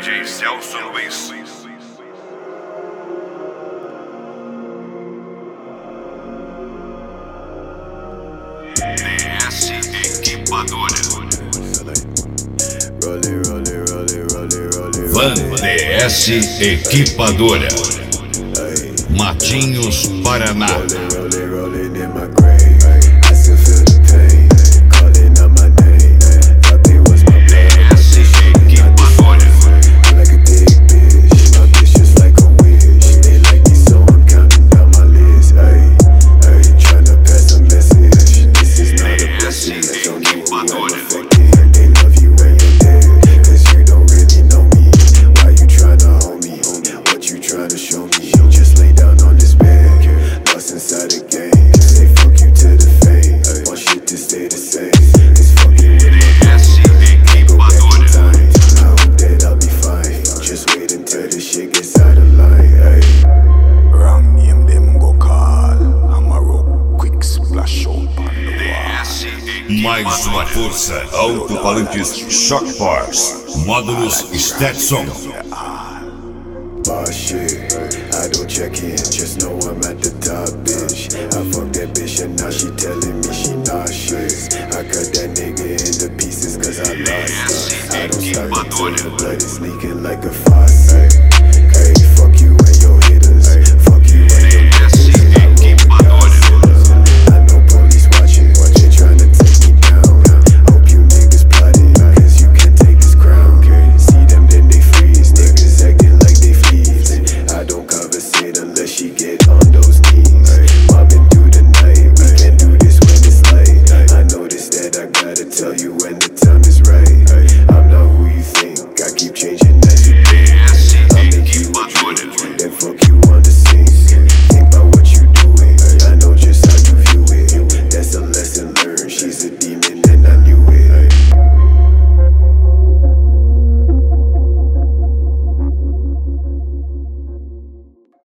DJ Celso Luiz. DS Equipadora. Van DS Equipadora. Matinhos, Paraná. Mais uma força, alto-falantes Shock Force, módulos Stetson. Shit, I don't check in, just know I'm at the top, bitch. I fuck that bitch and now she telling me she not shit. I cut that nigga into pieces cause I lost her. I don't start until the blood is leaking like a